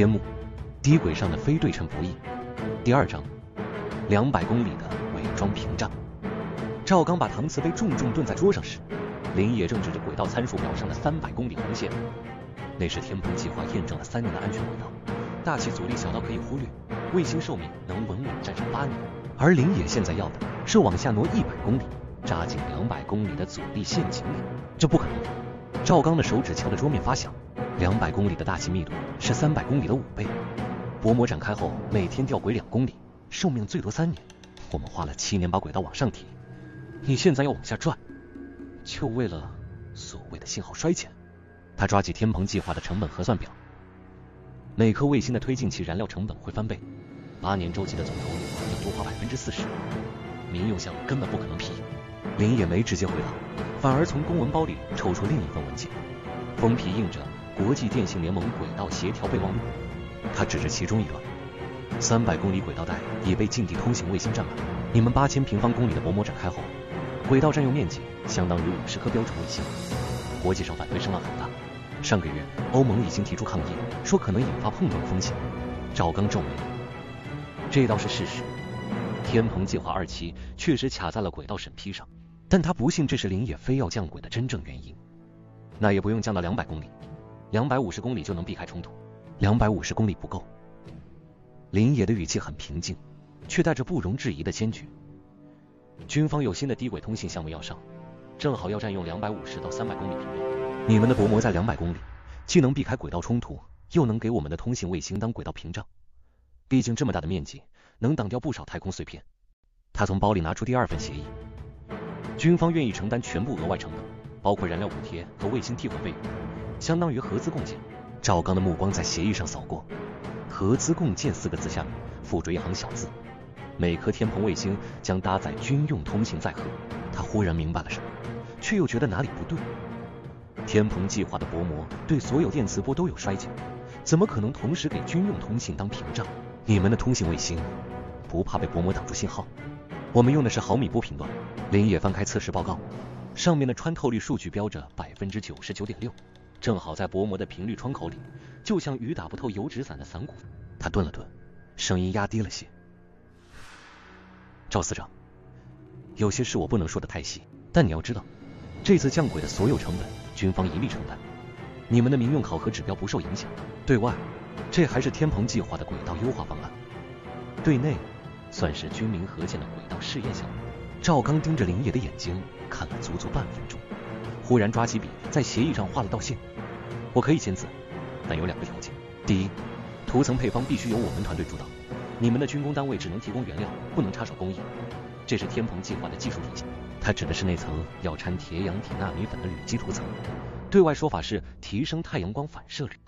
天幕，低轨上的非对称博弈。第2章，200公里的伪装屏障。赵刚把搪瓷杯重重顿在桌上时，林野正指着轨道参数表上的300公里红线。那是天蓬计划验证了3年的安全轨道，大气阻力小到可以忽略，卫星寿命能稳稳站上8年。而林野现在要的是往下挪100公里，扎进200公里的阻力陷阱里，这不可能的。赵刚的手指敲着桌面发响，200公里的大气密度是300公里的5倍。薄膜展开后，每天吊轨2公里，寿命最多3年。我们花了7年把轨道往上提，你现在要往下转，就为了所谓的信号衰减。他抓起天蓬计划的成本核算表，每颗卫星的推进器燃料成本会翻倍，8年周期的总投入要多花40%，民用项目根本不可能批。林野没直接回答，反而从公文包里抽出另一份文件，封皮印着国际电信联盟轨道协调备忘录。他指着其中一段，300公里轨道带已被近地通信卫星占满，你们8000平方公里的薄膜展开后，轨道占用面积相当于50颗标准卫星，国际上反对声浪很大。上个月欧盟已经提出抗议，说可能引发碰撞风险。赵刚皱眉，这倒是事实，天蓬计划2期确实卡在了轨道审批上，但他不信这是林野非要降轨的真正原因。那也不用降到200公里，250公里就能避开冲突，250公里不够。林野的语气很平静，却带着不容置疑的坚决。军方有新的低轨通信项目要上，正好要占用250到300公里频段。你们的薄膜在200公里，既能避开轨道冲突，又能给我们的通信卫星当轨道屏障。毕竟这么大的面积，能挡掉不少太空碎片。他从包里拿出第2份协议，军方愿意承担全部额外成本，包括燃料补贴和卫星替换费用，相当于合资共建。赵刚的目光在协议上扫过，合资共建4个字下面附着一行小字，每颗天蓬卫星将搭载军用通信载荷。他忽然明白了什么，却又觉得哪里不对。天蓬计划的薄膜对所有电磁波都有衰减，怎么可能同时给军用通信当屏障？你们的通信卫星不怕被薄膜挡住信号？我们用的是毫米波频段。林野翻开测试报告，上面的穿透率数据标着 99.6%， 正好在薄膜的频率窗口里，就像雨打不透油纸伞的伞骨。他顿了顿，声音压低了些。赵司长，有些事我不能说得太细，但你要知道，这次降轨的所有成本军方一力承担，你们的民用考核指标不受影响。对外，这还是天蓬计划的轨道优化方案；对内，算是军民合建的轨道试验项目。赵刚盯着林野的眼睛看了足足半分钟，忽然抓起笔在协议上画了道线。我可以签字，但有2个条件。第一，涂层配方必须由我们团队主导，你们的军工单位只能提供原料，不能插手工艺，这是天蓬计划的技术体系。它指的是那层要掺铁氧体纳米粉的铝基涂层，对外说法是提升太阳光反射率。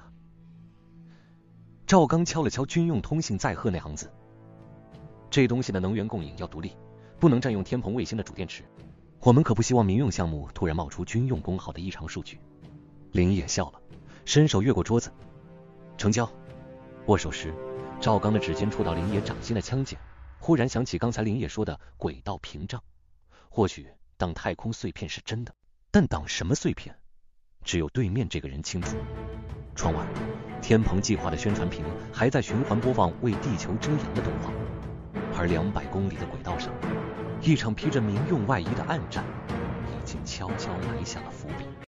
赵刚敲了敲军用通信载荷那行字，这东西的能源供应要独立，不能占用天蓬卫星的主电池。我们可不希望民用项目突然冒出军用功耗的异常数据。林野笑了，伸手越过桌子，成交。握手时，赵刚的指尖触到林野掌心的枪尖，忽然想起刚才林野说的轨道屏障。或许挡太空碎片是真的，但挡什么碎片，只有对面这个人清楚。窗外，天蓬计划的宣传屏还在循环播放为地球遮阳的动画，而200公里的轨道上，一场披着民用外衣的暗战已经悄悄埋下了伏笔。